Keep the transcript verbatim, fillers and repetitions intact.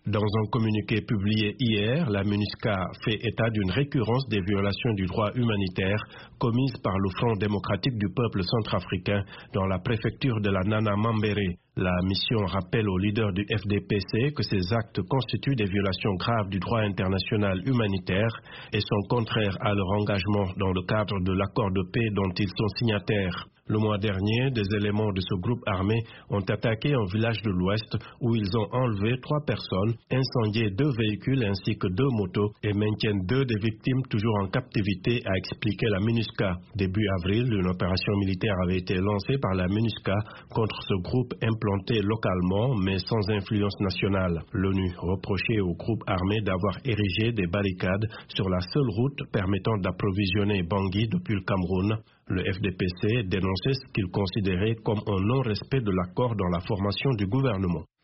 Dans un communiqué publié hier, la MINUSCA fait état d'une récurrence des violations du droit humanitaire commises par le Front démocratique du peuple centrafricain dans la préfecture de la Nana Mambéré. La mission rappelle aux leaders du F D P C que ces actes constituent des violations graves du droit international humanitaire et sont contraires à leur engagement dans le cadre de l'accord de paix dont ils sont signataires. Le mois dernier, des éléments de ce groupe armé ont attaqué un village de l'Ouest où ils ont enlevé trois personnes, incendié deux véhicules ainsi que deux motos et maintiennent deux des victimes toujours en captivité, a expliqué la MINUSCA. Début avril, une opération militaire avait été lancée par la MINUSCA contre ce groupe implanté localement mais sans influence nationale. L'ONU reprochait au groupe armé d'avoir érigé des barricades sur la seule route permettant d'approvisionner Bangui depuis le Cameroun. Le F D P C dénonçait ce qu'il considérait comme un non-respect de l'accord dans la formation du gouvernement.